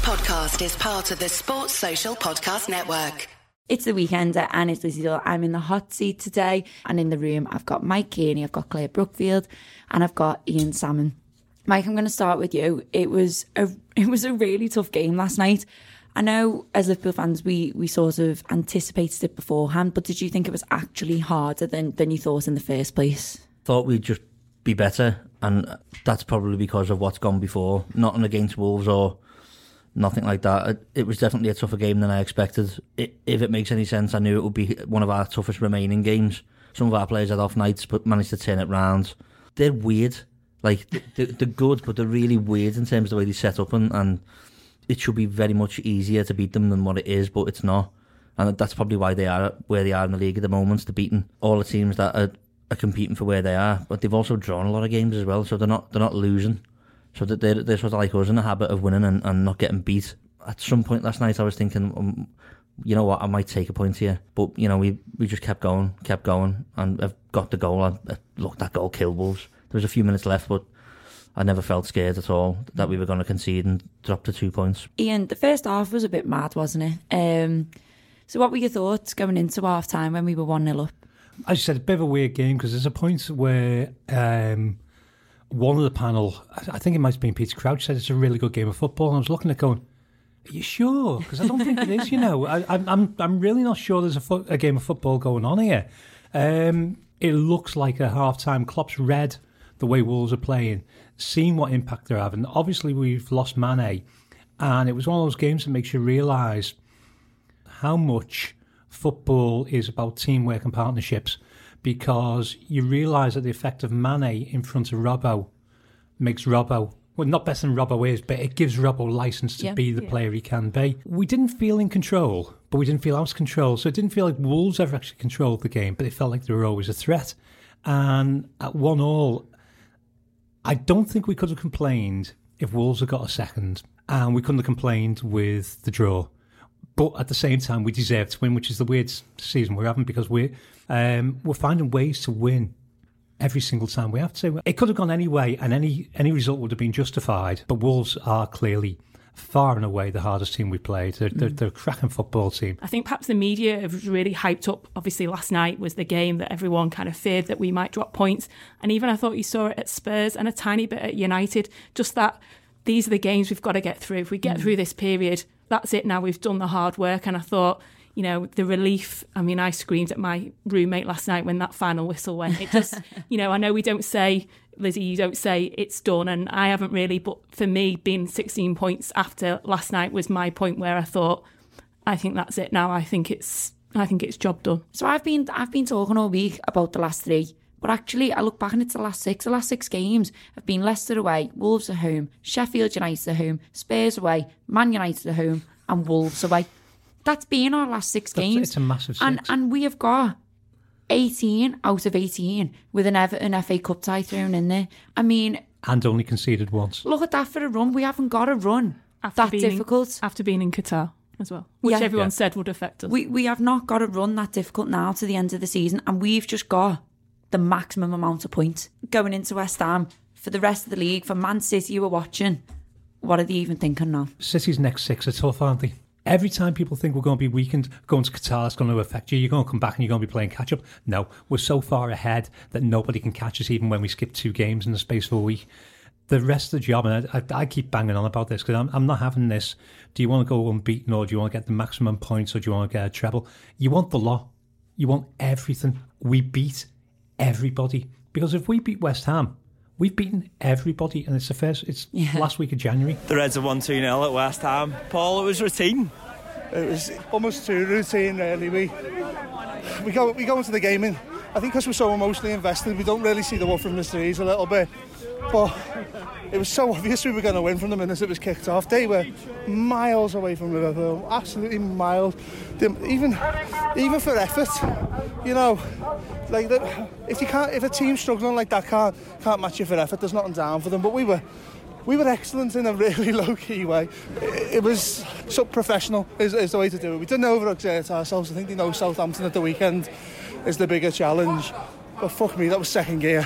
podcast is part of the Sports Social Podcast Network. It's the Weekender and it's Lizzie Doyle. I'm in the hot seat today, and in the room I've got Mike Kearney, I've got Claire Brookfield, and I've got Ian Salmon. Mike, I'm going to start with you. It was a really tough game last night. I know as Liverpool fans we sort of anticipated it beforehand, but did you think it was actually harder than you thought in the first place? Thought we'd just be better, and that's probably because of what's gone before. Nothing against Wolves or nothing like that. It was definitely a tougher game than I expected. If it makes any sense, I knew it would be one of our toughest remaining games. Some of our players had off nights but managed to turn it round. They're weird. Like, they're good, but they're really weird in terms of the way they set up, and it should be very much easier to beat them than what it is, but it's not. And that's probably why they are where they are in the league at the moment. They're beating all the teams that are competing for where they are, but they've also drawn a lot of games as well, so they're not losing. So that they're sort of like us, in the habit of winning and not getting beat. At some point last night I was thinking, you know what, I might take a point here. But, you know, we just kept going, and I've got the goal. Look, that goal killed Wolves. There was a few minutes left, but I never felt scared at all that we were going to concede and drop to 2 points. Ian, the first half was a bit mad, wasn't it? So what were your thoughts going into half time when we were 1-0 up? As you said, a bit of a weird game, because there's a point where one of the panel, I think it might have been Peter Crouch, said it's a really good game of football, and I was looking at it going, are you sure? Because I don't think it is, you know. I'm really not sure there's a game of football going on here. It looks like a half-time. Klopp's read the way Wolves are playing, seen what impact they're having. Obviously, we've lost Mane, and it was one of those games that makes you realise how much football is about teamwork and partnerships, because you realise that the effect of Mane in front of Robbo makes Robbo, well, not better than Robbo is, but it gives Robbo licence to be the player he can be. We didn't feel in control, but we didn't feel out of control. So it didn't feel like Wolves ever actually controlled the game, but it felt like they were always a threat. And at 1-1, I don't think we could have complained if Wolves had got a second, and we couldn't have complained with the draw. But at the same time, we deserve to win, which is the weird season we're having, because we're finding ways to win every single time we have to. It could have gone any way, and any result would have been justified. But Wolves are clearly far and away the hardest team we played. They're a cracking football team. I think perhaps the media have really hyped up. Obviously, last night was the game that everyone kind of feared that we might drop points. And even I thought you saw it at Spurs and a tiny bit at United. Just that these are the games we've got to get through. If we get through this period, that's it now. We've done the hard work. And I thought, you know, the relief, I mean, I screamed at my roommate last night when that final whistle went. It just, you know, I know we don't say, Lizzie, you don't say it's done, and I haven't really, but for me, being 16 points after last night was my point where I thought, I think that's it now. I think it's job done. So I've been talking all week about the last three, but actually I look back and it's the last six. The last six games have been Leicester away, Wolves at home, Sheffield United at home, Spurs away, Man United at home, and Wolves away. That's been our last six games. It's a massive six. And we have got 18 out of 18 with an Everton FA Cup tie thrown in there. I mean... And only conceded once. Look at that for a run. We haven't got a run difficult. After being in Qatar as well, which everyone said would affect us. We have not got a run that difficult now to the end of the season, and we've just got the maximum amount of points going into West Ham. For the rest of the league, for Man City who are watching, what are they even thinking now? City's next six are tough, aren't they? Every time people think we're going to be weakened, going to Qatar is going to affect you, you're going to come back and you're going to be playing catch-up. No, we're so far ahead that nobody can catch us even when we skip 2 games in the space of a week. The rest of the job, and I keep banging on about this because I'm not having this, do you want to go unbeaten or do you want to get the maximum points or do you want to get a treble? You want the lot. You want everything. We beat everybody. Because if we beat West Ham, we've beaten everybody, and it's last week of January. The Reds have won 2-0 at West Ham. Paul, it was routine. It was almost too routine, really. We go into the game in, I think because we're so emotionally invested, we don't really see the wood from the trees a little bit. But it was so obvious we were going to win from the minute it was kicked off. They were miles away from Liverpool, absolutely miles. Even for effort, you know, like if a team struggling like that can't match you for effort, there's nothing down for them. But we were excellent in a really low key way. It was so professional is the way to do it. We didn't overexert ourselves. I think they know Southampton at the weekend is the bigger challenge. But fuck me, that was second gear.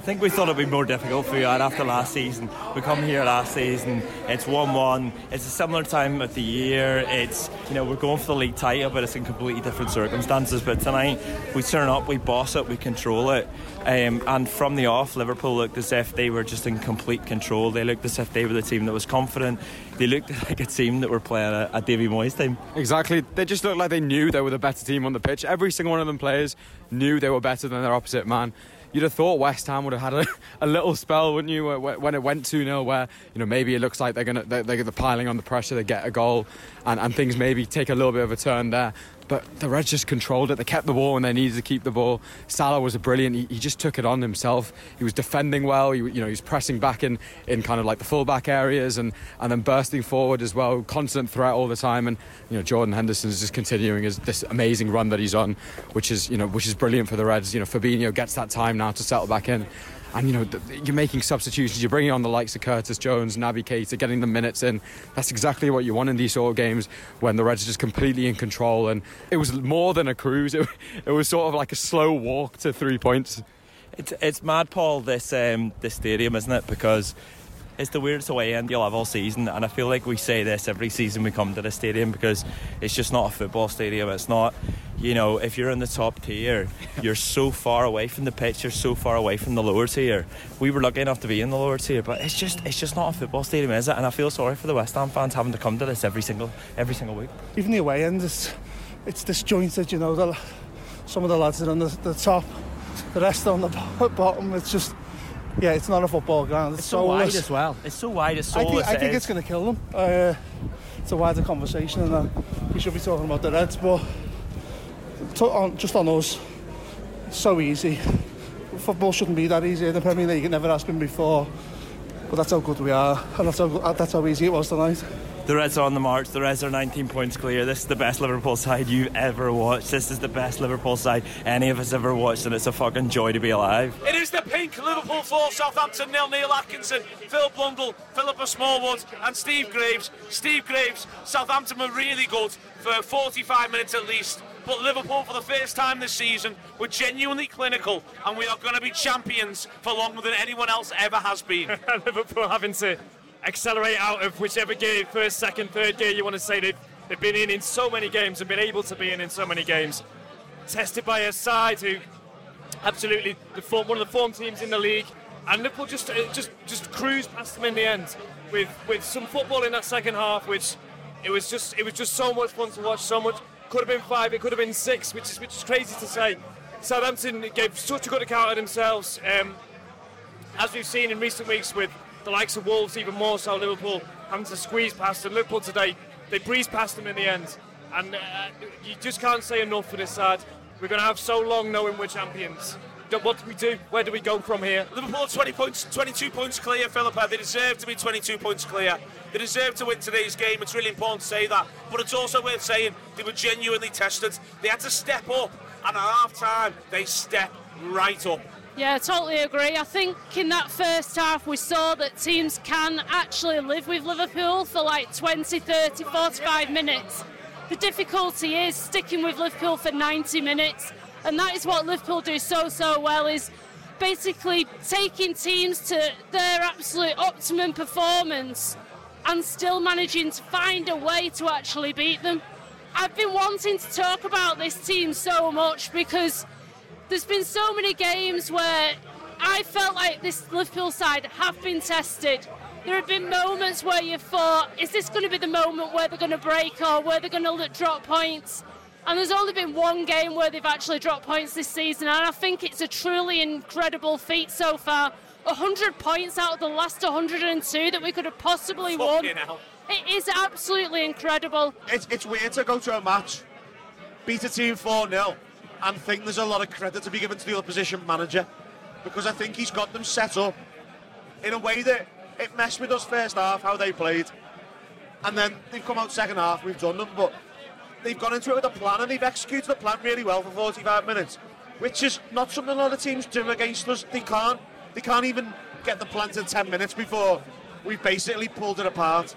think we thought it'd be more difficult for you after last season. We come here last season, it's 1-1, it's a similar time of the year, it's, we're going for the league title, but it's in completely different circumstances. But tonight, we turn up, we boss it, we control it, and from the off, Liverpool looked as if they were just in complete control. They looked as if they were the team that was confident. They looked like a team that were playing a Davy Moyes team. Exactly, they just looked like they knew they were the better team on the pitch. Every single one of them players knew they were better than their opposite man. You'd have thought West Ham would have had a little spell, wouldn't you, when it went 2-0, where maybe it looks like they're piling on the pressure, they get a goal, and things maybe take a little bit of a turn there. But the Reds just controlled it. They kept the ball when they needed to keep the ball. Salah was brilliant. He just took it on himself. He was defending well. He was pressing back in kind of like the full-back areas and then bursting forward as well. Constant threat all the time. And Jordan Henderson is just continuing this amazing run that he's on, which is brilliant for the Reds. Fabinho gets that time now to settle back in. And you're making substitutions, you're bringing on the likes of Curtis Jones, Naby Keita, getting the minutes in. That's exactly what you want in these sort of games when the Reds are just completely in control. And it was more than a cruise, it was sort of like a slow walk to 3 points. It's mad, Paul, this stadium, isn't it? Because it's the weirdest away end you'll have all season, and I feel like we say this every season we come to the stadium, because it's just not a football stadium. It's not, if you're in the top tier, you're so far away from the pitch, you're so far away from the lower tier. We were lucky enough to be in the lower tier, but it's just not a football stadium, is it? And I feel sorry for the West Ham fans having to come to this every single week. Even the away end, it's disjointed, some of the lads are on the top, the rest are on the bottom. It's just, it's not a football ground. It's so wide as well. It's so wide, it's soulless. I think it's going to kill them. It's a wider conversation, and we should be talking about the Reds, but just on us, it's so easy. Football shouldn't be that easy in the Premier League. It never has been before, but that's how good we are, and that's how easy it was tonight. The Reds are on the march. The Reds are 19 points clear. This is the best Liverpool side you've ever watched. This is the best Liverpool side any of us ever watched, and it's a fucking joy to be alive. It is the pink. Liverpool 4, Southampton 0. Neil Atkinson, Phil Blundell, Philippa Smallwood and Steve Graves. Southampton were really good for 45 minutes at least. But Liverpool, for the first time this season, were genuinely clinical, and we are going to be champions for longer than anyone else ever has been. Liverpool having to accelerate out of whichever gear, first, second, third gear you want to say. They've been in so many games and been able to be in so many games. Tested by a side who absolutely one of the form teams in the league, and Liverpool just cruised past them in the end with some football in that second half, which it was just so much fun to watch. So much. Could have been 5, it could have been 6, which is crazy to say. Southampton gave such a good account of themselves, as we've seen in recent weeks with the likes of Wolves, even more so. Liverpool having to squeeze past them. Liverpool today, they breezed past them in the end, and you just can't say enough for this side. We're going to have so long knowing we're champions. What do we do? Where do we go from here? Liverpool 22 points clear, Philippa. They deserve to be 22 points clear. They deserve to win today's game. It's really important to say that. But it's also worth saying they were genuinely tested. They had to step up, and at half-time, they stepped right up. Yeah, I totally agree. I think in that first half we saw that teams can actually live with Liverpool for like 20, 30, 45 minutes. The difficulty is sticking with Liverpool for 90 minutes. And that is what Liverpool do so well, is basically taking teams to their absolute optimum performance and still managing to find a way to actually beat them. I've been wanting to talk about this team so much because there's been so many games where I felt like this Liverpool side have been tested. There have been moments where you thought, is this going to be the moment where they're going to break or where they're going to drop points? And there's only been one game where they've actually dropped points this season, and I think it's a truly incredible feat so far. 100 points out of the last 102 that we could have possibly won. It is absolutely incredible. It's weird to go to a match, beat a team 4-0, and think there's a lot of credit to be given to the opposition manager, because I think he's got them set up in a way that it messed with us first half, how they played, and then they've come out second half, we've done them, but they've gone into it with a plan, and they've executed the plan really well for 45 minutes, which is not something a lot of teams do against us. They can't even get the plan to 10 minutes before we've basically pulled it apart.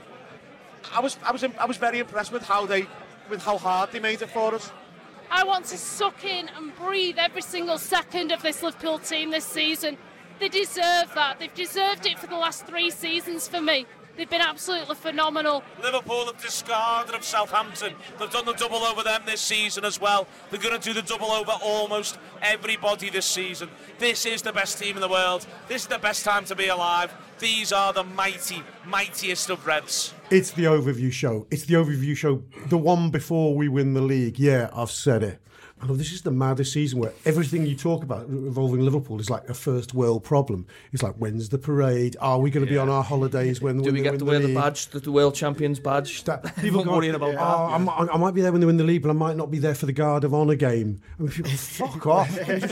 I was very impressed with how hard they made it for us. I want to suck in and breathe every single second of this Liverpool team this season. They deserve that. They've deserved it for the last 3 seasons for me. They've been absolutely phenomenal. Liverpool have discarded of Southampton. They've done the double over them this season as well. They're going to do the double over almost everybody this season. This is the best team in the world. This is the best time to be alive. These are the mightiest of Reds. It's the overview show. It's the overview show. The one before we win the league. Yeah, I've said it. I know this is the maddest season where everything you talk about involving Liverpool is like a first world problem. It's like, when's the parade? Are we going to be on our holidays when do we get to wear the badge, the World Champions badge? People worrying about I might be there when they win the league, but I might not be there for the Guard of Honour game. I mean, people, fuck off.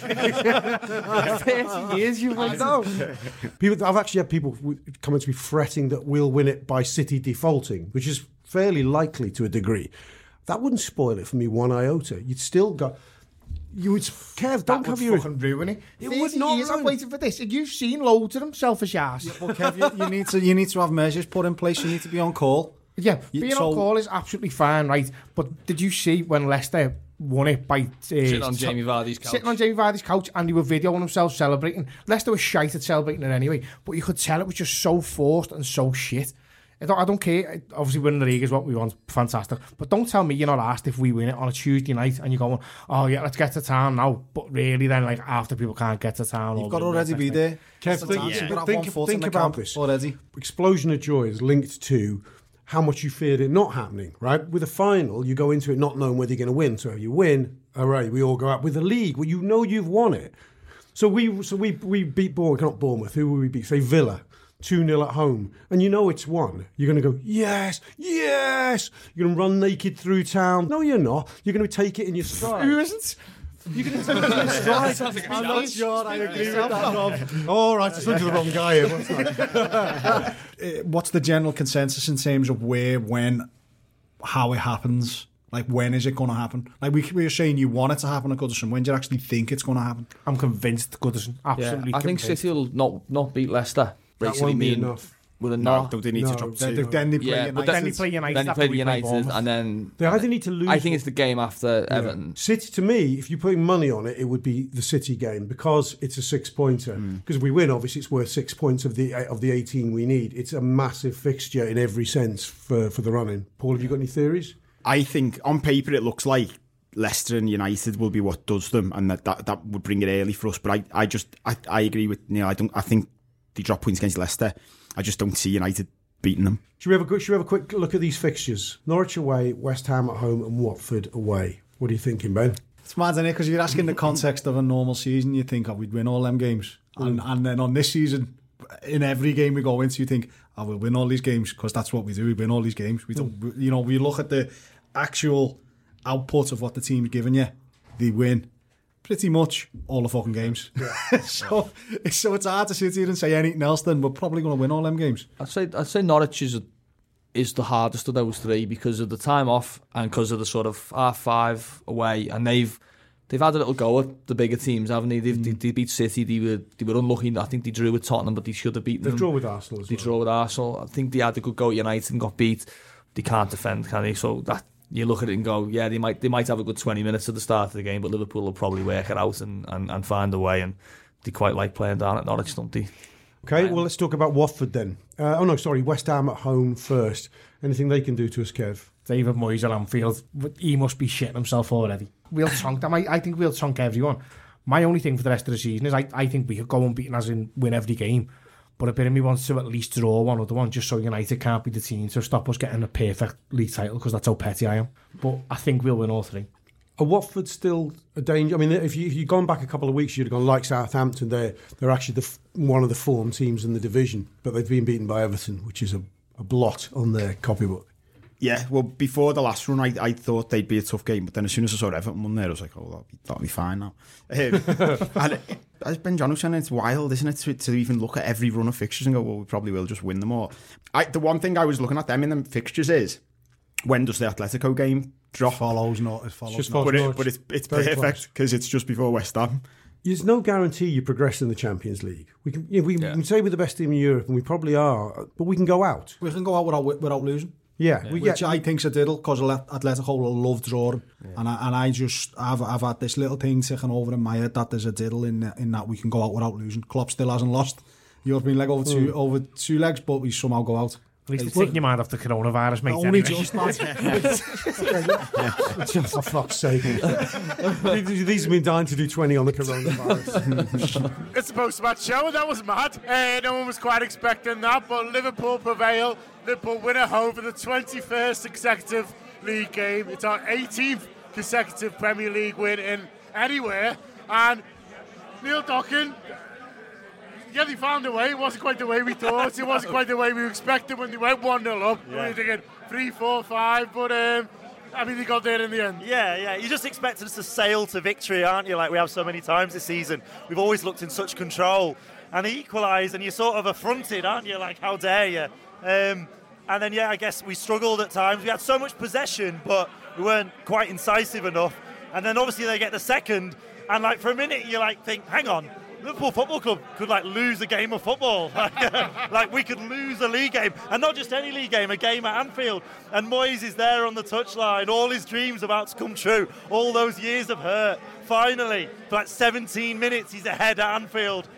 30 years you've won. I've actually had people coming to me fretting that we'll win it by City defaulting, which is fairly likely to a degree. That wouldn't spoil it for me one iota. You'd still got... You would... Kev, don't cover your... fucking ruin it. It would not years ruin. I've waited for this. And you've seen loads of them, selfish ass. Yeah, well, Kev, you need to have measures put in place. You need to be on call. Yeah, being on call is absolutely fine, right? But did you see when Leicester won it by... sitting on Jamie Vardy's couch. Sitting on Jamie Vardy's couch, and they were videoing themselves celebrating. Leicester was shite at celebrating it anyway, but you could tell it was just so forced and so shit. I don't care. Obviously, winning the league is what we want. Fantastic. But don't tell me you're not asked if we win it on a Tuesday night and you're going, oh, yeah, let's get to town now. But really, then, like, after people can't get to town... You've got to already be there. Kev, think about this. Already. Explosion of joy is linked to how much you feared it not happening, right? With a final, you go into it not knowing whether you're going to win. So if you win, hooray, we all go out. With a league, well, you know you've won it. So we beat Bournemouth, not Bournemouth. Who will we beat? Say Villa. 2-0 at home, and you know it's won. You're going to go, yes, yes. You're going to run naked through town. No, you're not. You're going to take it in your stride. Who isn't? You're going to take it in your stride. I'm not sure I agree with that, Rob. All right, I spoke to the wrong guy here. What's the general consensus in terms of where, when, how it happens? Like, when is it going to happen? Like, we were saying you want it to happen at Goodison. When do you actually think it's going to happen? I'm convinced Goodison. Absolutely I think convinced. City will not beat Leicester. That won't be enough. With a don't they need to drop 2? Then they play United. Then they play United, and then they either need to lose. I think it's the game after Everton. City, to me, if you're putting money on it, it would be the City game because it's a 6-pointer. Because if we win, obviously, it's worth 6 points of the 18 we need. It's a massive fixture in every sense for the running. Paul, have you got any theories? I think on paper it looks like Leicester and United will be what does them, and that would bring it early for us. But I agree with Neil. I think they drop points against Leicester. I just don't see United beating them. Should we have a quick look at these fixtures? Norwich away, West Ham at home, and Watford away. What are you thinking, Ben? It's mad, isn't it? Because you're asking the context of a normal season, you think, we'd win all them games. And then on this season, in every game we go into, you think, we'll win all these games, because that's what we do. We win all these games. We don't, we look at the actual output of what the team's giving you. They win pretty much all the fucking games. Yeah. so it's hard to sit here and say anything else. Then we're probably going to win all them games. I'd say Norwich is the hardest of those three because of the time off and because of the sort of 5 away, and they've had a little go at the bigger teams, haven't they? They beat City. They were unlucky. I think they drew with Tottenham, but they should have beaten them. They draw with Arsenal as well. They draw with Arsenal. I think they had a good go at United and got beat. They can't defend, can they? So that you look at it and go, yeah, they might have a good 20 minutes at the start of the game, but Liverpool will probably work it out and find a way, and they quite like playing down at Norwich, don't they? Okay, well, let's talk about Watford then. West Ham at home first. Anything they can do to us, Kev? David Moyes at Anfield, he must be shitting himself already. We'll chunk them. I think we'll chunk everyone. My only thing for the rest of the season is I think we could go unbeaten, as in win every game. But a bit of me wants to at least draw one other one, just so United can't be the team to stop us getting a perfect league title, because that's how petty I am. But I think we'll win all three. Are Watford still a danger? I mean, if you'd gone back a couple of weeks, you'd have gone like Southampton. They're actually one of the form teams in the division, but they've been beaten by Everton, which is a blot on their copybook. Yeah, well, before the last run, I thought they'd be a tough game, but then as soon as I saw Everton won there, I was like, oh, that'll be fine now. And as Ben John was saying, it's wild, isn't it, to even look at every run of fixtures and go, well, we probably will just win them all. The one thing I was looking at them in the fixtures is, when does the Atletico game drop? It follows not. But it's perfect, because it's just before West Ham. There's no guarantee you progress in the Champions League. We can say we're the best team in Europe, and we probably are, but we can go out. We can go out without losing. Yeah, which I think's a diddle because Atletico love drawing, and I've had this little thing ticking over in my head that there's a diddle in that we can go out without losing. Klopp still hasn't lost. European leg over two legs, but we somehow go out. At least it's taking your mind off the coronavirus, mate. Only anyway. just that. For fuck's sake. These have been dying to do 20 on the coronavirus. It's a post-match show, and that was mad. No one was quite expecting that, but Liverpool prevail. Liverpool win at home for the 21st consecutive league game. It's our 18th consecutive Premier League win in anywhere. And Neil Dockin, yeah, they found a way. It wasn't quite the way we thought. It wasn't quite the way we expected when they went 1-0 up. We were thinking 3, 4, 5, but I mean, they got there in the end. Yeah. You just expected us to sail to victory, aren't you? Like we have so many times this season. We've always looked in such control. And they equalised, and you're sort of affronted, aren't you? Like, how dare you? And then, I guess we struggled at times. We had so much possession, but we weren't quite incisive enough. And then, obviously, they get the second. And, like, for a minute, you, think, hang on. Liverpool Football Club could lose a game of football. Like we could lose a league game, and not just any league game, a game at Anfield. And Moyes is there on the touchline, all his dreams about to come true, all those years of hurt. Finally, for 17 minutes, he's ahead at Anfield.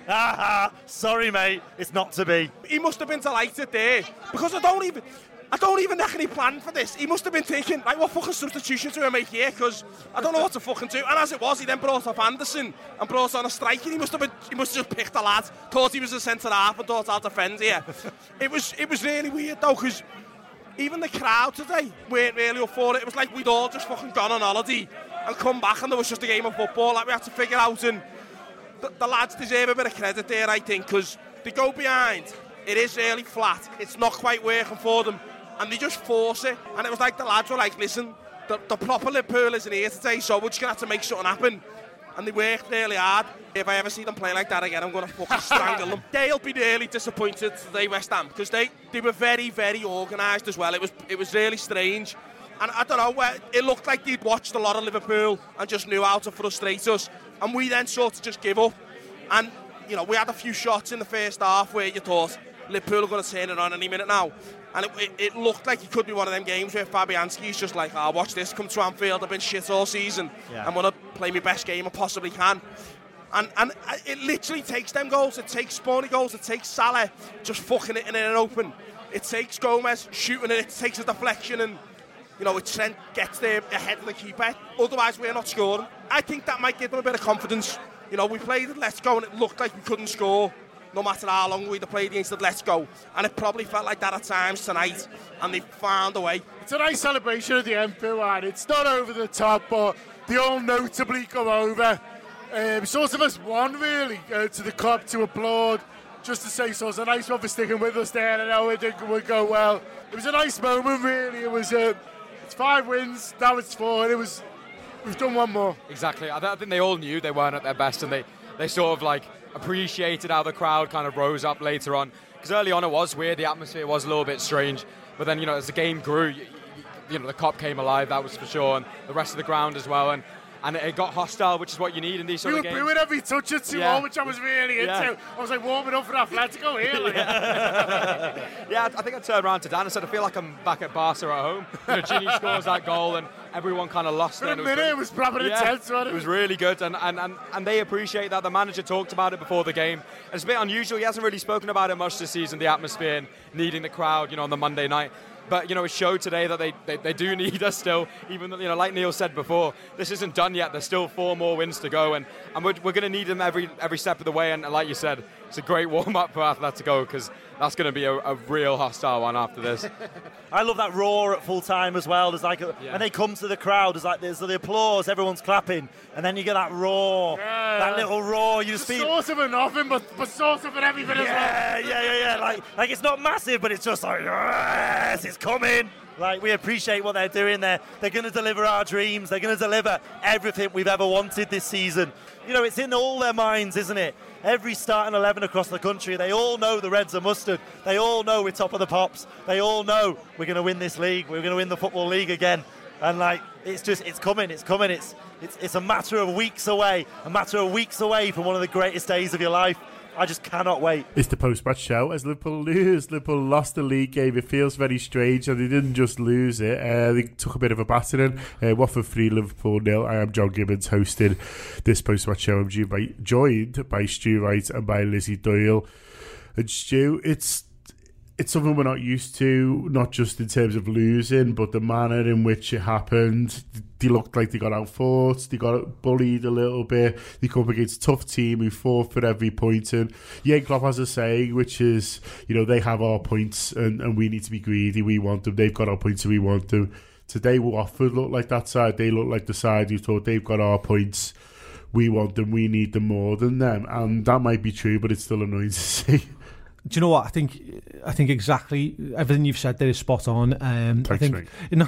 Sorry, mate, it's not to be. He must have been delighted there, because I don't even reckon he planned for this. He must have been thinking, what fucking substitutions do I make here? Because I don't know what to fucking do. And as it was, he then brought up Anderson and brought on a striker. He must have just picked a lad, thought he was a centre half and thought I'll defend here. It was really weird though, because even the crowd today weren't really up for it. It was like we'd all just fucking gone on holiday and come back, and there was just a game of football that we had to figure out. And the lads deserve a bit of credit there, I think, because they go behind. It is really flat. It's not quite working for them. And they just force it. And it was like the lads were like, listen, the proper Liverpool isn't here today, so we're just going to have to make something happen. And they worked really hard. If I ever see them play like that again, I'm going to fucking strangle them. They'll be really disappointed today, West Ham, because they were very, very organised as well. It was really strange. And I don't know, it looked like they'd watched a lot of Liverpool and just knew how to frustrate us. And we then sort of just give up. And, we had a few shots in the first half where you thought, Liverpool are going to turn it on any minute now. And it looked like it could be one of them games where Fabianski's just like, watch this, come to Anfield, I've been shit all season. I'm going to play my best game I possibly can. And it literally takes them goals. It takes Spawny goals. It takes Salah just fucking it in an open. It takes Gomez shooting it. It takes a deflection and, Trent gets there ahead of the keeper. Otherwise, we're not scoring. I think that might give them a bit of confidence. We played at Let's Go and it looked like we couldn't score. No matter how long we'd have played against the Let's Go. And it probably felt like that at times tonight. And they found a way. It's a nice celebration at the end, and it's not over the top, but they all notably come over. Sort of as one, really, to the club to applaud. Just to say, so it's a nice one for sticking with us there. I know it would go well. It was a nice moment, really. It was, it's 5 wins, now it's 4. We've done one more. Exactly. I think they all knew they weren't at their best, and they sort of appreciated how the crowd kind of rose up later on, because early on it was weird, the atmosphere was a little bit strange, but then as the game grew, the Kop came alive, that was for sure, and the rest of the ground as well, and it got hostile, which is what you need in these sort of games. We were booing every touch at 2-0, which I was really into. I was warming up for Atletico here. I think I turned around to Dan and said, I feel like I'm back at Barca at home. Gini scores that goal and everyone kind of lost it. For a minute, it was proper intense, wasn't it? It was really good, and they appreciate that. The manager talked about it before the game. It's a bit unusual. He hasn't really spoken about it much this season, the atmosphere and needing the crowd, on the Monday night. But, it showed today that they do need us still, even though, like Neil said before, this isn't done yet. There's still 4 more wins to go, and we're going to need them every step of the way. And like you said, it's a great warm-up for Atletico, because that's going to be a real hostile one after this. I love that roar at full time as well. There's when they come to the crowd, there's the applause, everyone's clapping, and then you get that roar, that little roar. You just feel sort of a nothing, but sort of an everything as well. Yeah. Like it's not massive, but it's just like, yes, it's coming. We appreciate what they're doing there. They're going to deliver our dreams. They're going to deliver everything we've ever wanted this season. It's in all their minds, isn't it? Every starting 11 across the country, they all know the Reds are mustard. They all know we're top of the pops. They all know we're going to win this league. We're going to win the Football League again. And it's coming. It's a matter of weeks away. A matter of weeks away from one of the greatest days of your life. I just cannot wait. It's the post-match show. As Liverpool lose, Liverpool lost the league game. It feels very strange, and they didn't just lose it. They took a bit of a battering. Watford 3, Liverpool 0. I am John Gibbons hosting this post-match show. I'm joined by Stu Wright and by Lizzie Doyle. And Stu, it's something we're not used to, not just in terms of losing, but the manner in which it happened. They looked like they got outfought, they got bullied a little bit, they come up against a tough team who fought for every point. And Jurgen Klopp has a saying, which is, they have our points and we need to be greedy, we want them, they've got our points and we want them. Today Watford look like that side, they look like the side who thought they've got our points, we want them, we need them more than them. And that might be true, but it's still annoying to see. Do you know what? I think exactly everything you've said there is spot on. Thanks, I think, mate.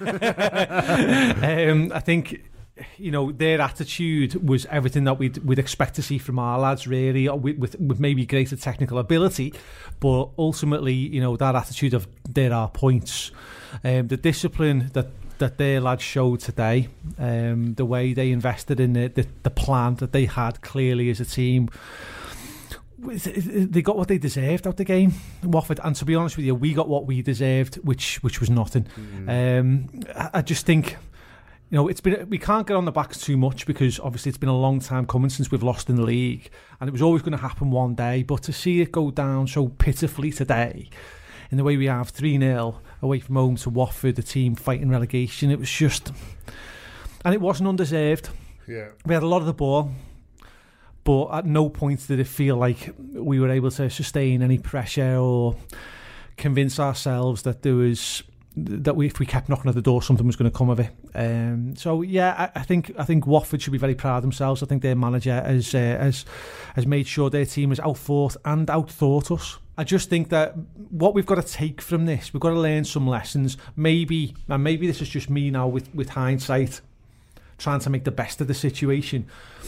I think their attitude was everything that we'd expect to see from our lads, really, with maybe greater technical ability, but ultimately, that attitude of there are points, the discipline that their lads showed today, the way they invested in the plan that they had clearly as a team. They got what they deserved out the game, Watford, and to be honest with you, we got what we deserved, which was nothing. I just think, it's been, we can't get on the backs too much because obviously it's been a long time coming since we've lost in the league, and it was always going to happen one day. But to see it go down so pitifully today, in the way we have 3-0 away from home to Watford, the team fighting relegation, it was just, and it wasn't undeserved. Yeah, we had a lot of the ball. But at no point did it feel like we were able to sustain any pressure or convince ourselves that if we kept knocking at the door, something was going to come of it. So yeah, I think Watford should be very proud of themselves. I think their manager has made sure their team has outfought and outthought us. I just think that what we've got to take from this, we've got to learn some lessons. Maybe this is just me now with hindsight, trying to make the best of the situation.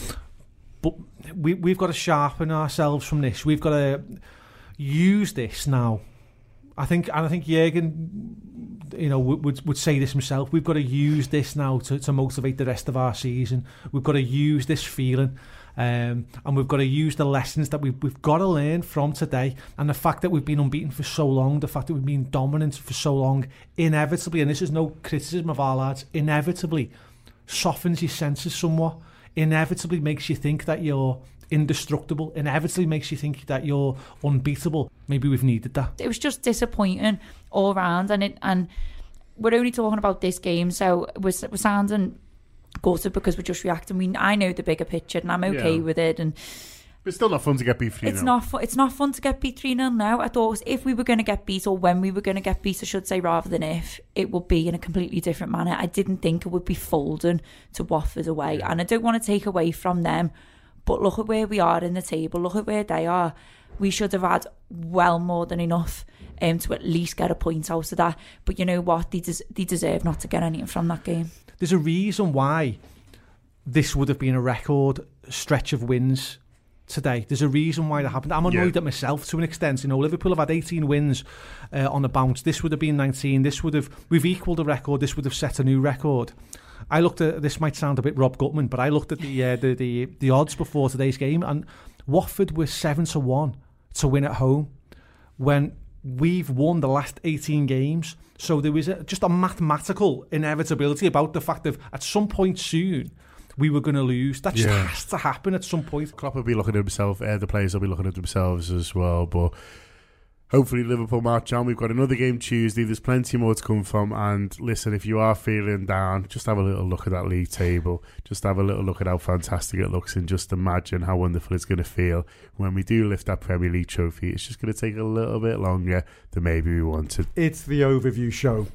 But we've got to sharpen ourselves from this. We've got to use this now. I think Jurgen, would say this himself. We've got to use this now to motivate the rest of our season. We've got to use this feeling, and we've got to use the lessons that we've got to learn from today. And the fact that we've been unbeaten for so long, the fact that we've been dominant for so long, inevitably, and this is no criticism of our lads, inevitably softens your senses somewhat. Inevitably makes you think that you're indestructible, inevitably makes you think that you're unbeatable. Maybe we've needed that. It was just disappointing all round, and we're only talking about this game, so we're sounding gutted because we're just reacting. I know the bigger picture, and I'm okay with it. And it's still not fun to get beat 3-0. It's not fun to get beat 3-0 now. I thought if we were going to get beat, or when we were going to get beat, I should say, rather than if, it would be in a completely different manner. I didn't think it would be folding to Watford away. And I don't want to take away from them, but look at where we are in the table. Look at where they are. We should have had well more than enough to at least get a point out of that. But you know what? They deserve not to get anything from that game. There's a reason why this would have been a record stretch of wins today. There's a reason why that happened. I'm annoyed at myself to an extent. Liverpool have had 18 wins on the bounce. This would have been 19. We've equalled the record. This would have set a new record. I looked at, this might sound a bit Rob Gutman, but I looked at the odds before today's game, and Watford were 7-1 to win at home when we've won the last 18 games. So there was just a mathematical inevitability about the fact that at some point soon we were going to lose. That just has to happen at some point. Klopp will be looking at himself, the players will be looking at themselves as well, but hopefully Liverpool march on. We've got another game Tuesday. There's plenty more to come from. And listen, if you are feeling down, just have a little look at that league table. Just have a little look at how fantastic it looks, and just imagine how wonderful it's going to feel when we do lift that Premier League trophy. It's just going to take a little bit longer than maybe we wanted. It's the overview show.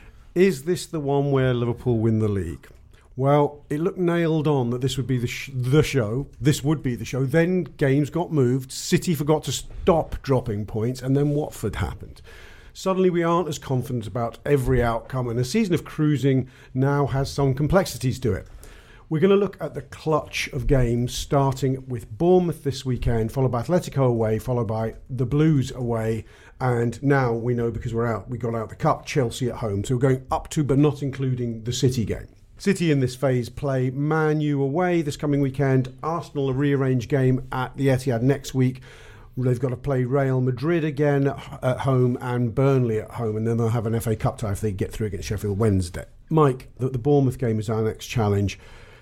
Is this the one where Liverpool win the league? Well, it looked nailed on that this would be the show. This would be the show. Then games got moved. City forgot to stop dropping points, and then Watford happened. Suddenly we aren't as confident about every outcome, and a season of cruising now has some complexities to it. We're going to look at the clutch of games, starting with Bournemouth this weekend, followed by Atletico away, followed by the Blues away, and now we know, because we got out the cup, Chelsea at home. So we're going up to but not including the City game. City in this phase play Man U away this coming weekend. Arsenal a rearranged game at the Etihad next week. They've got to play Real Madrid again at home and Burnley at home, and then they'll have an FA Cup tie if they get through against Sheffield Wednesday. Mike, the Bournemouth game is our next challenge.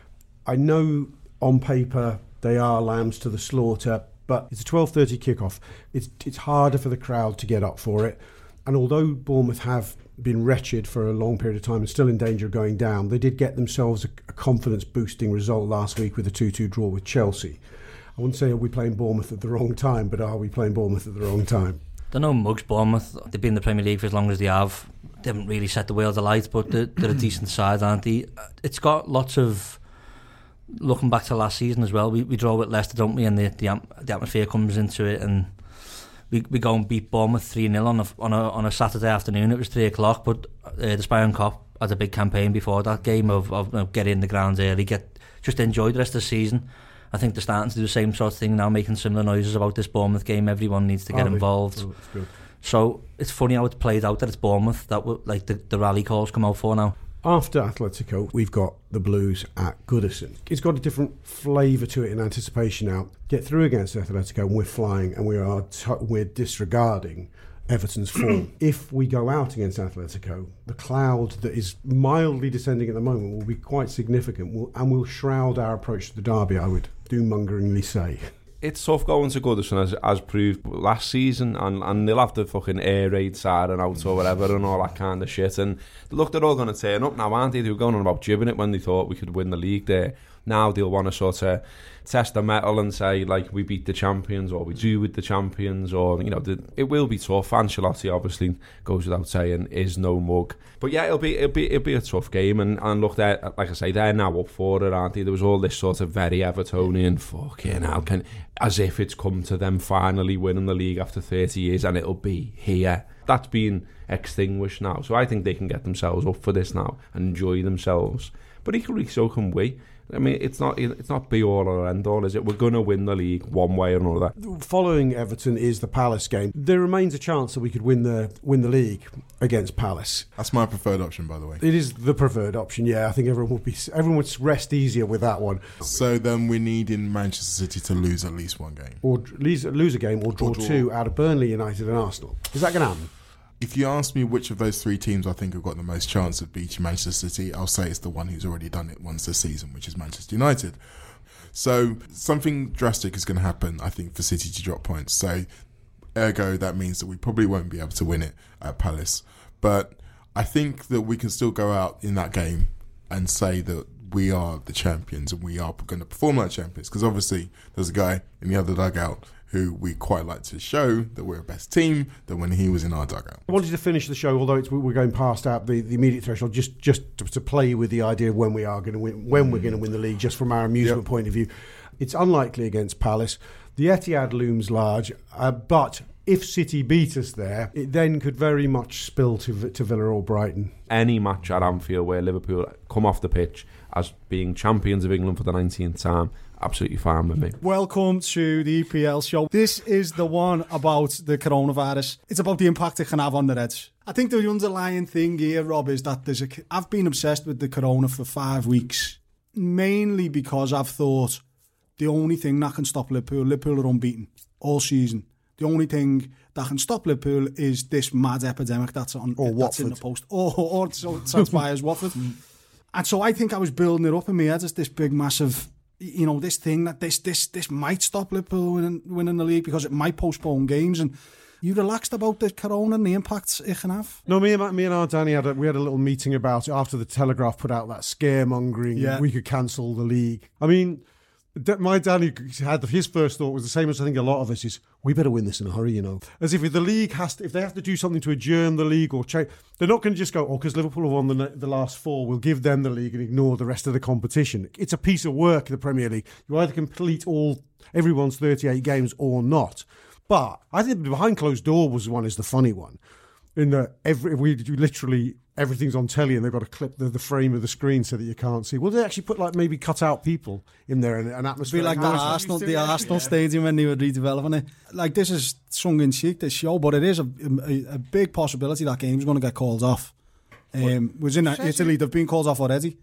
I know on paper they are lambs to the slaughter, but it's a 12:30 kickoff. It's harder for the crowd to get up for it. And although Bournemouth have been wretched for a long period of time and still in danger of going down, they did get themselves a confidence-boosting result last week with a 2-2 draw with Chelsea. I wouldn't say are we playing Bournemouth at the wrong time, but are we playing Bournemouth at the wrong time? They're no mugs, Bournemouth. They've been in the Premier League for as long as they have. They haven't really set the world alight, but they're a decent side, aren't they? It's got lots of... Looking back to last season as well, we draw with Leicester, don't we? And the atmosphere comes into it, and we go and beat Bournemouth 3-0 on a Saturday afternoon. It was 3 o'clock, but the Spion Cop had a big campaign before that game of get in the ground early, just enjoy the rest of the season. I think they're starting to do the same sort of thing now, making similar noises about this Bournemouth game. Everyone needs to get involved. Oh, good. So it's funny how it's played out that it's Bournemouth that like the rally calls come out for now. After Atletico, we've got the Blues at Goodison. It's got a different flavour to it in anticipation now. Get through against Atletico and we're flying, and we're disregarding Everton's form. If we go out against Atletico, the cloud that is mildly descending at the moment will be quite significant and will shroud our approach to the derby, I would doom-mongeringly say. It's tough going to Goodison as proved last season, and they'll have the fucking air raid siren out or whatever and all that kind of shit, and look, they're all going to turn up now, aren't they? They were going on about jibbing it when they thought we could win the league there. Now they'll want to sort of test the metal and say, like, we beat the champions, or we do with the champions, or, you know, it will be tough. Ancelotti, obviously, goes without saying, is no mug. But yeah, it'll be a tough game, and look, they're, like I say, they're now up for it, aren't they? There was all this sort of very Evertonian fucking hell, as if it's come to them finally winning the league after 30 years, and it'll be here. That's been extinguished now, so I think they can get themselves up for this now and enjoy themselves. But equally, so can we. I mean, it's not be all or end all, is it? We're going to win the league one way or another. Following Everton is the Palace game. There remains a chance that we could win the league against Palace. That's my preferred option, by the way. It is the preferred option. Yeah, I think everyone would rest easier with that one. So then we need in Manchester City to lose at least one game, or lose a game, or draw two out of Burnley, United, and Arsenal. Is that going to happen? If you ask me which of those three teams I think have got the most chance of beating Manchester City, I'll say it's the one who's already done it once this season, which is Manchester United. So something drastic is going to happen, I think, for City to drop points. So ergo, that means that we probably won't be able to win it at Palace. But I think that we can still go out in that game and say that we are the champions and we are going to perform like champions. Because obviously there's a guy in the other dugout who we quite like to show that we're a better team than when he was in our dugout. I wanted to finish the show, although we're going past out the immediate threshold, just to play with the idea of when we are going to win, when we're going to win the league, just from our amusement point of view. It's unlikely against Palace. The Etihad looms large, but if City beat us there, it then could very much spill to Villa or Brighton. Any match at Anfield where Liverpool come off the pitch as being champions of England for the 19th time, absolutely fine with me. Welcome to the EPL show. This is the one about the coronavirus. It's about the impact it can have on the Reds. I think the underlying thing here, Rob, is that I've been obsessed with the corona for 5 weeks, mainly because I've thought the only thing that can stop Liverpool are unbeaten all season. The only thing that can stop Liverpool is this mad epidemic that's in the post. Or so transpires Watford. And so I think I was building it up in my head as this big, massive, you know, this thing that this might stop Liverpool winning the league because it might postpone games. And you relaxed about the corona and the impacts it can have? No, me and our Danny we had a little meeting about it after the Telegraph put out that scaremongering. We could cancel the league. I mean, my Danny had his first thought was the same as I think a lot of us is, we better win this in a hurry, you know. As if the league if they have to do something to adjourn the league or change, they're not going to just go, because Liverpool have won the last 4, we'll give them the league and ignore the rest of the competition. It's a piece of work, the Premier League. You either complete everyone's 38 games or not. But I think the behind closed door is the funny one. In that everything's on telly and they've got to clip the frame of the screen so that you can't see. Well, they actually put maybe cut out people in there and an atmosphere. Be like the Arsenal stadium when they were redeveloping it. Like, this is tongue in cheek, this show, but it is a big possibility that game's going to get called off. Was in Italy, they've been called off already.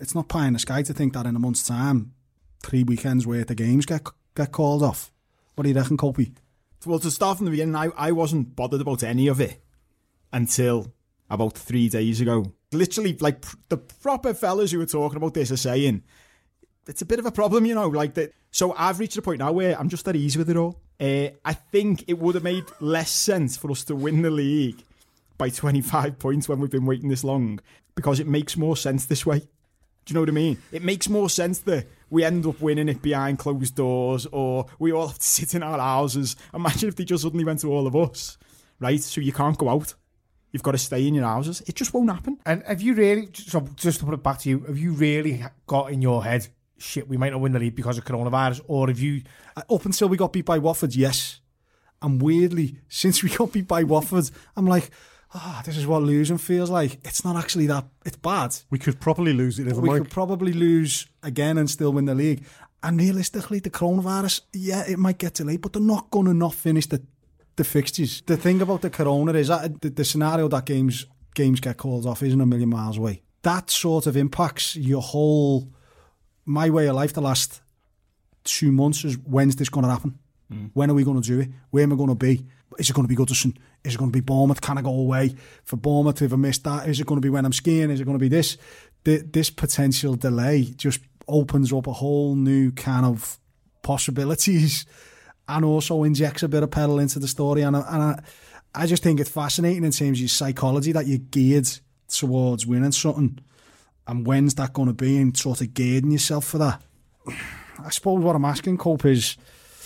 it's not pie in the sky to think that in a month's time, 3 weekends worth of games get called off. What do you reckon, Copey? Well, to start from the beginning, I wasn't bothered about any of it until about 3 days ago. Literally, like, the proper fellas who were talking about this are saying, it's a bit of a problem, you know, like that. So I've reached a point now where I'm just at ease with it all. I think it would have made less sense for us to win the league by 25 points when we've been waiting this long, because it makes more sense this way. Do you know what I mean? It makes more sense that we end up winning it behind closed doors, or we all have to sit in our houses. Imagine if they just suddenly went to all of us, right? So you can't go out. You've got to stay in your houses. It just won't happen. And have you really, so just to put it back to you, have you really got in your head, shit, we might not win the league because of coronavirus, or have you... Up until we got beat by Watford, yes. And weirdly, since we got beat by Watford, I'm like... this is what losing feels like. It's not actually that... It's bad. We could probably lose it, We could probably lose again and still win the league. And realistically, the coronavirus, yeah, it might get delayed, but they're not going to not finish the fixtures. The thing about the corona is that the scenario that games get called off isn't a million miles away. That sort of impacts your whole... My way of life the last 2 months is, when's this going to happen? When are we going to do it? Where am I going to be? Is it going to be Goodison? Is it going to be Bournemouth? Can I go away for Bournemouth if I miss that? Is it going to be when I'm skiing? Is it going to be this? This potential delay just opens up a whole new can of possibilities, and also injects a bit of pedal into the story. And I just think it's fascinating in terms of your psychology, that you're geared towards winning something. And when's that going to be, and sort of gearing yourself for that? I suppose what I'm asking, Cope, is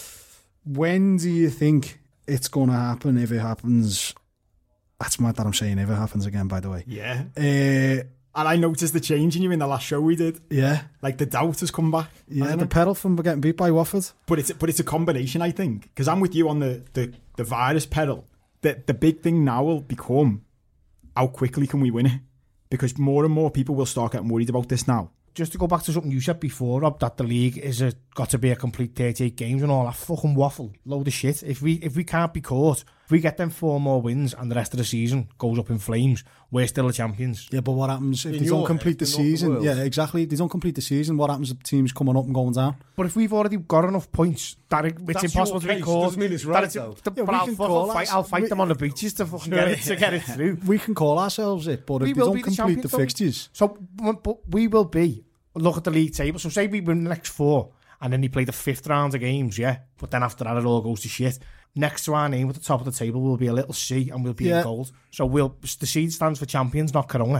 when do you think it's going to happen, if it happens? That's mad that I'm saying if it happens again, by the way. Yeah. And I noticed the change in you in the last show we did. Yeah. Like, the doubt has come back. Yeah, the pedal from getting beat by Watford. But it's a combination, I think. Because I'm with you on the virus pedal. The big thing now will become, how quickly can we win it? Because more and more people will start getting worried about this now. Just to go back to something you said before, Rob, that the league is got to be a complete 38 games and all that fucking waffle, load of shit. If we can't be caught, if we get them 4 more wins and the rest of the season goes up in flames, we're still the champions. Yeah, but what happens if they don't complete the season? Yeah, exactly. If they don't complete the season, what happens if teams coming up and going down? But if we've already got enough points that it's impossible to be caught, doesn't mean it's right, though. I'll fight them on the beaches to fucking get it through. We can call ourselves it, but if they don't complete the fixtures, but we will be. Look at the league table. So say we win the next 4 and then they play the 5th round of games, yeah? But then after that it all goes to shit. Next to our name at the top of the table will be a little C and we'll be in gold. So the C stands for champions, not Corona.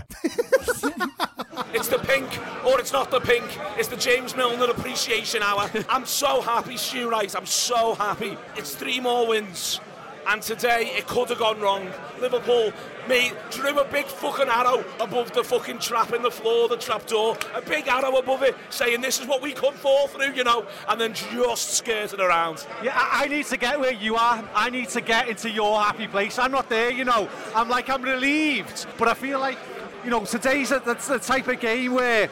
It's the pink, or it's not the pink. It's the James Milner Appreciation Hour. I'm so happy, Stu Wright. I'm so happy. It's 3 more wins. And today, it could have gone wrong. Liverpool drew a big fucking arrow above the fucking trap in the floor, the trap door. A big arrow above it, saying this is what we could fall through, you know, and then just skirted around. Yeah, I need to get where you are. I need to get into your happy place. I'm not there, you know. I'm relieved. But I feel like, you know, today's that's the type of game where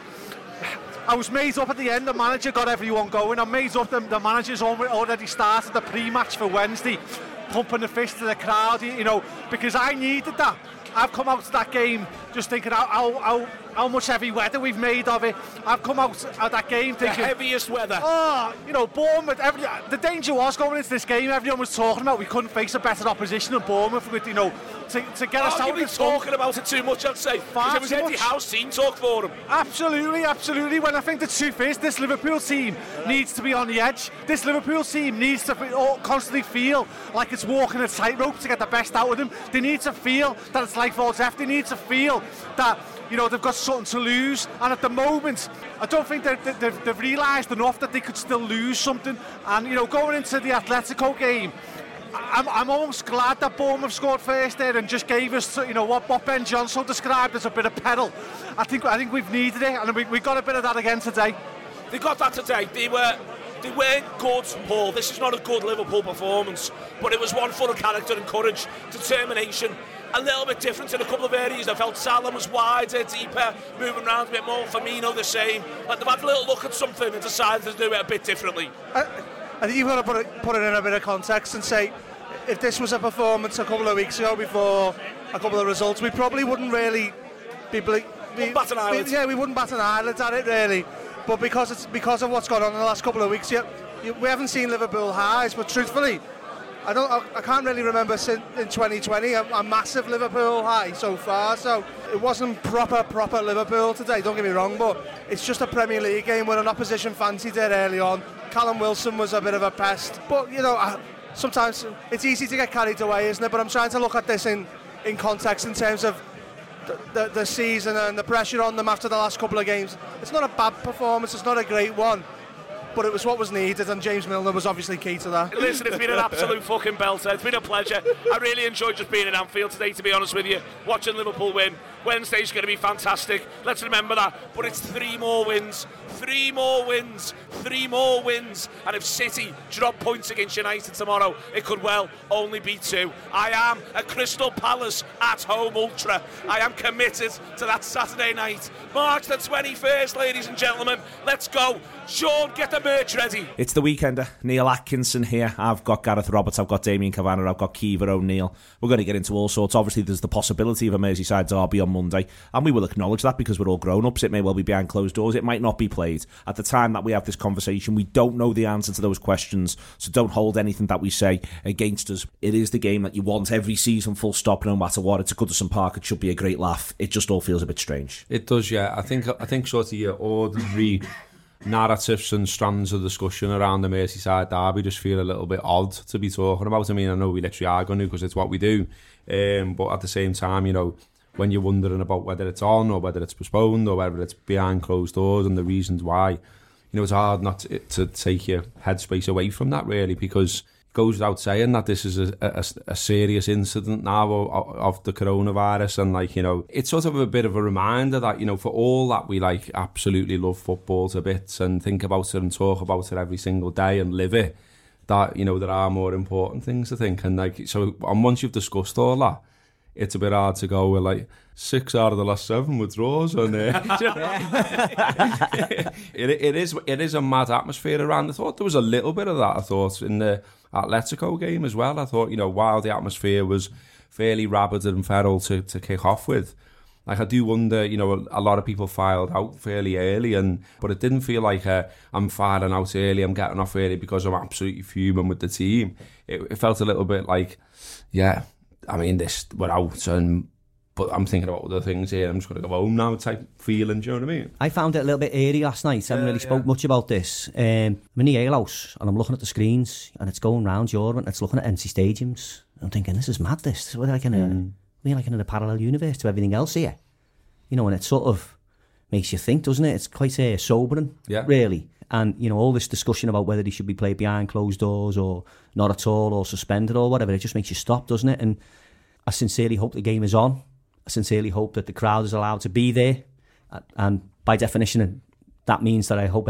I was made up at the end. The manager got everyone going. I'm made up. The manager's already started the pre-match for Wednesday, pumping the fist to the crowd, you know, because I needed that. I've come out to that game just thinking how much heavy weather we've made of it. I've come out of that game thinking... The heaviest weather. Oh, you know, Bournemouth, the danger was going into this game, everyone was talking about we couldn't face a better opposition than Bournemouth, with, you know, to get us out of the talking about it too much, I'd say. Because it was Eddie Howe's team talk for them. Absolutely. When I think the truth is, this Liverpool team needs to be on the edge. This Liverpool team needs to constantly feel like it's walking a tightrope to get the best out of them. They need to feel that it's life or death. They need to feel that, you know, they've got something to lose. And at the moment, I don't think they've realised enough that they could still lose something. And, you know, going into the Atletico game, I'm almost glad that Bournemouth scored first there and just gave us, you know, what Ben Johnson described as a bit of pedal. I think we've needed it, and we got a bit of that again today. They got that today. They weren't good, Paul. This is not a good Liverpool performance, but it was one full of character and courage, determination. A little bit different in a couple of areas. I felt Salah was wider, deeper, moving around a bit more. Firmino the same. Like they've had a little look at something and decided to do it a bit differently. I think you've got to put it in a bit of context and say, if this was a performance a couple of weeks ago before a couple of results, we probably wouldn't really be we wouldn't bat an eyelid at it really. But because of what's gone on in the last couple of weeks, we haven't seen Liverpool highs. But truthfully, I can't really remember in 2020 a massive Liverpool high so far. So it wasn't proper Liverpool today. Don't get me wrong, but it's just a Premier League game where an opposition fancied it early on. Callum Wilson was a bit of a pest, but sometimes it's easy to get carried away, isn't it? But I'm trying to look at this in context in terms of the season and the pressure on them after the last couple of games. It's not a bad performance, it's not a great one, but it was what was needed, and James Milner was obviously key to that. Listen, it's been an absolute fucking belter. It's been a pleasure. I really enjoyed just being in Anfield today, to be honest with you, watching Liverpool win. Wednesday's going to be fantastic, let's remember that, but it's 3 more wins, and if City drop points against United tomorrow, it could well only be 2. I am a Crystal Palace at home ultra. I am committed to that Saturday night, March the 21st, ladies and gentlemen. Let's go. Sean, get the merch ready. It's the Weekender. Neil Atkinson here. I've got Gareth Roberts, I've got Damien Cavanagh, I've got Kiva O'Neill. We're going to get into all sorts. Obviously, there's the possibility of a Merseyside derby on Monday, and we will acknowledge that because we're all grown-ups. It may well be behind closed doors. It might not be played. At the time that we have this conversation, we don't know the answer to those questions, so don't hold anything that we say against us. It is the game that you want every season, full stop, no matter what. It's at Goodison Park. It should be a great laugh. It just all feels a bit strange. It does, yeah. I think sort of your ordinary narratives and strands of discussion around the Merseyside derby just feel a little bit odd to be talking about. I mean, I know we literally are going to because it's what we do, but at the same time, when you're wondering about whether it's on or whether it's postponed or whether it's behind closed doors and the reasons why, it's hard not to take your headspace away from that, really, because it goes without saying that this is a serious incident now of the coronavirus, and it's sort of a bit of a reminder that for all that we absolutely love football to bits and think about it and talk about it every single day and live it, that there are more important things to think. And and once you've discussed all that, it's a bit hard to go with 6 out of the last 7 were draws, and it is a mad atmosphere around. I thought there was a little bit of that. I thought in the Atletico game as well. I thought while the atmosphere was fairly rabid and feral to kick off with, I do wonder. A lot of people filed out fairly early, but it didn't feel like I'm filing out early, I'm getting off early because I'm absolutely fuming with the team. It felt a little bit like, yeah, I mean, we're out, but I'm thinking about other things here. I'm just going to go home now type feeling, do you know what I mean? I found it a little bit eerie last night. I haven't really spoke much about this. I'm in the ale house and I'm looking at the screens and it's going round Europe and it's looking at empty stadiums. I'm thinking, this is mad, this. We're like in a parallel universe to everything else here. And it sort of makes you think, doesn't it? It's quite sobering, really. And, all this discussion about whether they should be played behind closed doors or not at all or suspended or whatever, it just makes you stop, doesn't it? And I sincerely hope the game is on. I sincerely hope that the crowd is allowed to be there. And by definition, that means that I hope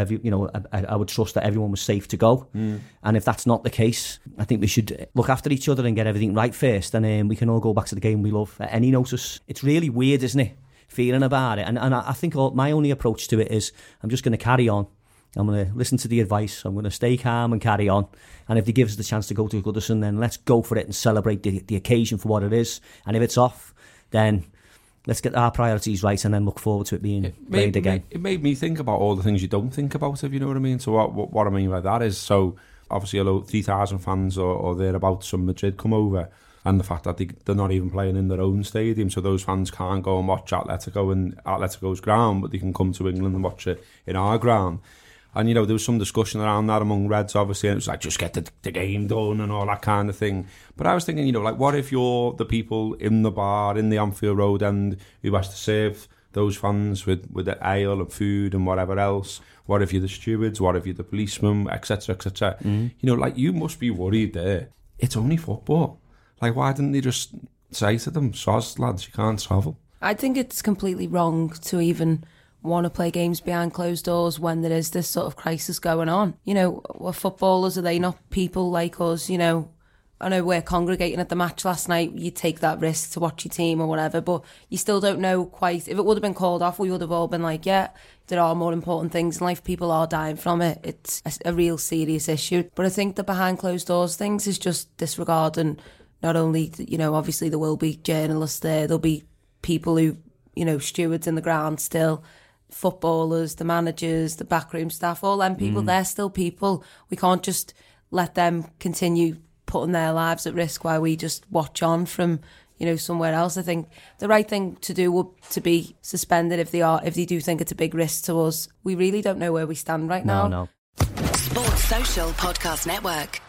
I would trust that everyone was safe to go. And if that's not the case, I think we should look after each other and get everything right first. And we can all go back to the game we love at any notice. It's really weird, isn't it? Feeling about it. And I think my only approach to it is I'm just going to carry on. I'm going to listen to the advice. I'm going to stay calm and carry on. And if they give us the chance to go to Goodison, then let's go for it and celebrate the occasion for what it is. And if it's off, then let's get our priorities right and then look forward to it being played again. It made me think about all the things you don't think about, if you know what I mean. So what I mean by that is, so obviously 3,000 fans or thereabouts from Madrid come over, and the fact that they're not even playing in their own stadium, so those fans can't go and watch Atletico in Atletico's ground, but they can come to England and watch it in our ground. And, there was some discussion around that among Reds, obviously, and it was like, just get the game done and all that kind of thing. But I was thinking, what if you're the people in the bar, in the Anfield Road end, who has to serve those fans with the ale and food and whatever else? What if you're the stewards? What if you're the policemen, etc., etc.? You must be worried there. It's only football. Why didn't they just say to them, soz, lads, you can't travel? I think it's completely wrong to even want to play games behind closed doors when there is this sort of crisis going on. We're footballers, are they not people like us? I know we're congregating at the match last night, you take that risk to watch your team or whatever, but you still don't know quite. If it would have been called off, we would have all been like, yeah, there are more important things in life, people are dying from it, it's a real serious issue. But I think the behind closed doors things is just disregarding, not only, obviously there will be journalists there, there'll be people who stewards in the ground still, footballers, the managers, the backroom staff, all them people, they're still people. We can't just let them continue putting their lives at risk while we just watch on from, somewhere else. I think the right thing to do would to be suspended if they do think it's a big risk to us. We really don't know where we stand right now. No. Sports Social Podcast Network.